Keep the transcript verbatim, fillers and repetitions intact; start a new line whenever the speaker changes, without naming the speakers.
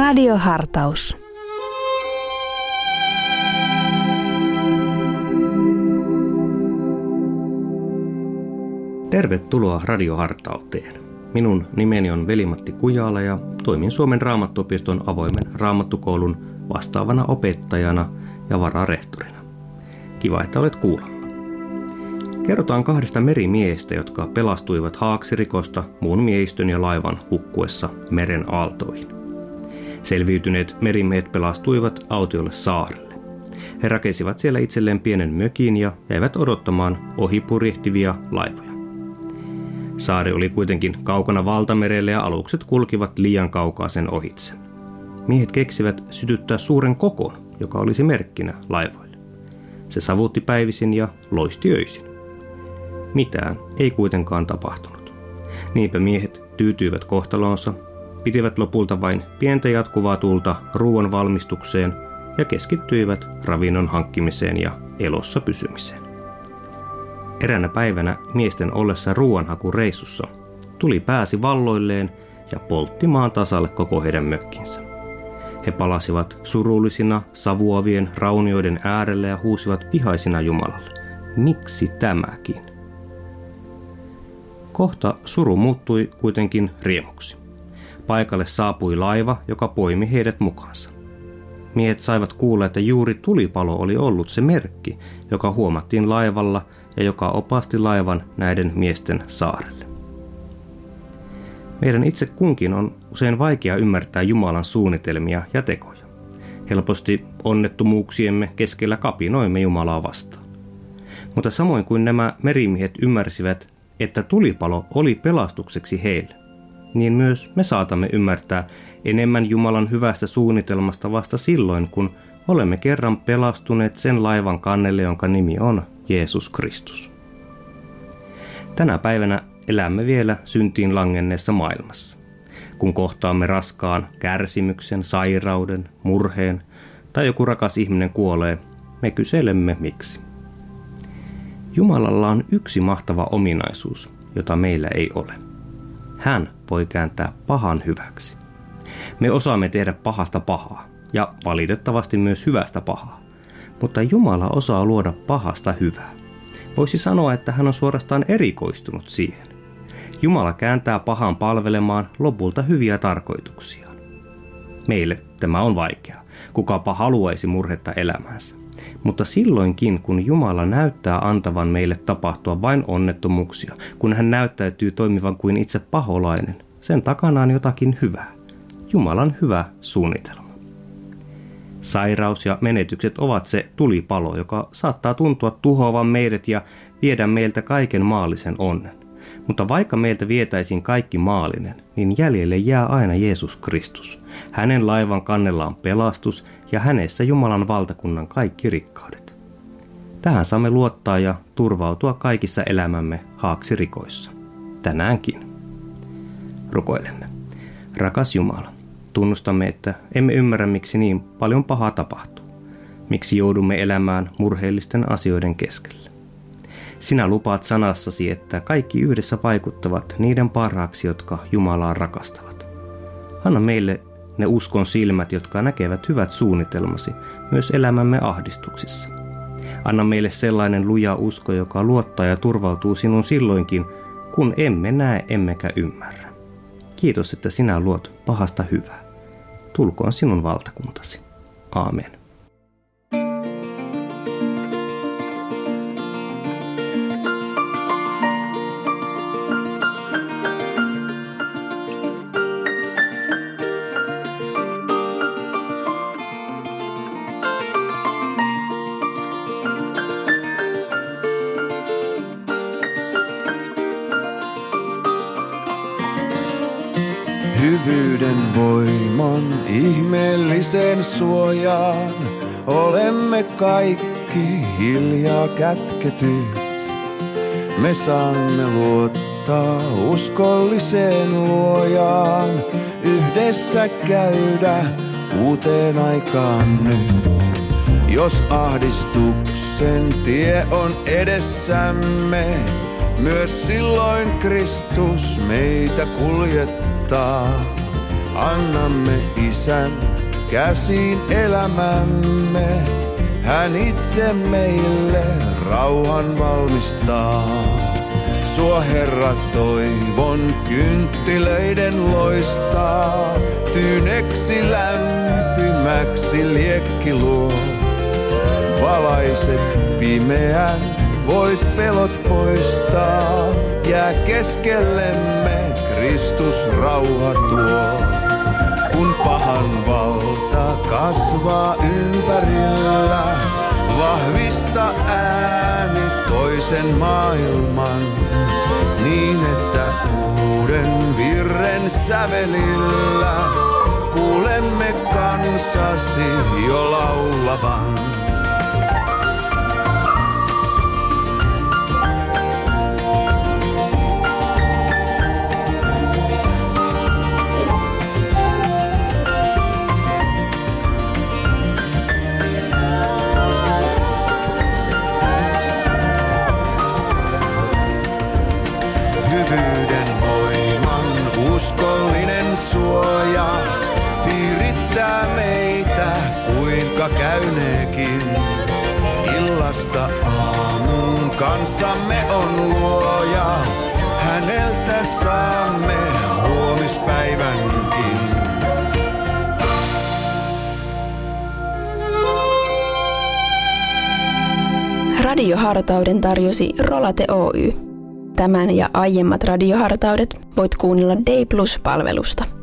Radiohartaus.
Tervetuloa Radiohartauteen. Minun nimeni on Veli-Matti Kujala ja toimin Suomen Raamattuopiston avoimen raamattukoulun vastaavana opettajana ja vararehtorina. Kiva, että olet kuulolla. Kerrotaan kahdesta merimiehestä, jotka pelastuivat haaksirikosta muun miehistön ja laivan hukkuessa meren aaltoihin. Selviytyneet merimiehet pelastuivat autiolle saarelle. He rakensivat siellä itselleen pienen mökin ja jäivät odottamaan ohipurjehtivia laivoja. Saari oli kuitenkin kaukana valtamerelle ja alukset kulkivat liian kaukaa sen ohitse. Miehet keksivät sytyttää suuren kokon, joka olisi merkkinä laivoille. Se savutti päivisin ja loisti öisin. Mitään ei kuitenkaan tapahtunut. Niinpä miehet tyytyivät kohtaloonsa, pitivät lopulta vain pientä jatkuvaa tulta ruoan valmistukseen ja keskittyivät ravinnon hankkimiseen ja elossa pysymiseen. Eräänä päivänä miesten ollessa ruoanhakureissussa tuli pääsi valloilleen ja poltti maan tasalle koko heidän mökkinsä. He palasivat surullisina savuavien raunioiden äärelle ja huusivat vihaisina Jumalalle. Miksi tämäkin? Kohta suru muuttui kuitenkin riemuksi. Paikalle saapui laiva, joka poimi heidät mukaansa. Miehet saivat kuulla, että juuri tulipalo oli ollut se merkki, joka huomattiin laivalla ja joka opasti laivan näiden miesten saarelle. Meidän itse kunkin on usein vaikea ymmärtää Jumalan suunnitelmia ja tekoja. Helposti onnettomuuksiemme keskellä kapinoimme Jumalaa vastaan. Mutta samoin kuin nämä merimiehet ymmärsivät, että tulipalo oli pelastukseksi heille, niin myös me saatamme ymmärtää enemmän Jumalan hyvästä suunnitelmasta vasta silloin, kun olemme kerran pelastuneet sen laivan kannelle, jonka nimi on Jeesus Kristus. Tänä päivänä elämme vielä syntiin langenneessa maailmassa. Kun kohtaamme raskaan kärsimyksen, sairauden, murheen tai joku rakas ihminen kuolee, me kyselemme miksi. Jumalalla on yksi mahtava ominaisuus, jota meillä ei ole. Hän voi kääntää pahan hyväksi. Me osaamme tehdä pahasta pahaa ja valitettavasti myös hyvästä pahaa, mutta Jumala osaa luoda pahasta hyvää. Voisi sanoa, että hän on suorastaan erikoistunut siihen. Jumala kääntää pahan palvelemaan lopulta hyviä tarkoituksiaan. Meille tämä on vaikeaa. Kukapa haluaisi murhetta elämäänsä. Mutta silloinkin, kun Jumala näyttää antavan meille tapahtua vain onnettomuuksia, kun hän näyttäytyy toimivan kuin itse paholainen, sen takana on jotakin hyvää. Jumalan hyvä suunnitelma. Sairaus ja menetykset ovat se tulipalo, joka saattaa tuntua tuhoavan meidät ja viedä meiltä kaiken maallisen onnen. Mutta vaikka meiltä vietäisiin kaikki maallinen, niin jäljelle jää aina Jeesus Kristus. Hänen laivan kannella on pelastus ja hänessä Jumalan valtakunnan kaikki rikkaudet. Tähän saamme luottaa ja turvautua kaikissa elämämme haaksirikoissa. Tänäänkin. Rukoilemme. Rakas Jumala, tunnustamme, että emme ymmärrä, miksi niin paljon pahaa tapahtuu. Miksi joudumme elämään murheellisten asioiden keskellä. Sinä lupaat sanassasi, että kaikki yhdessä vaikuttavat niiden parhaaksi, jotka Jumalaa rakastavat. Anna meille ne uskon silmät, jotka näkevät hyvät suunnitelmasi myös elämämme ahdistuksissa. Anna meille sellainen luja usko, joka luottaa ja turvautuu sinun silloinkin, kun emme näe emmekä ymmärrä. Kiitos, että sinä luot pahasta hyvää. Tulkoon sinun valtakuntasi. Aamen.
Hyvyyden voiman ihmeellisen suojaan olemme kaikki hiljaa kätketyt. Me saamme luottaa uskolliseen luojaan, yhdessä käydä uuteen aikaan nyt. Jos ahdistuksen tie on edessämme, myös silloin Kristus meitä kuljettaa. annamme Isän käsiin elämämme. Hän itse meille rauhan valmistaa. Sua Herra toivon kynttilöiden loistaa. Tyyneksi lämpimäksi liekki luo. Valaiset pimeän, voit pelot poistaa. Jää keskellemme, Kristus rauha tuo. Kun pahan valta kasvaa ympärillä, vahvista ääni toisen maailman, niin että uuden virren sävelillä kuulemme kansasi jo laulavan. Uskollinen suoja piirittää meitä, kuinka käyneekin. Illasta aamuun kanssamme on luoja, häneltä saamme huomispäivänkin.
Radiohartauden tarjosi Rolate Oy. Tämän ja aiemmat radiohartaudet voit kuunnella D plus -palvelusta.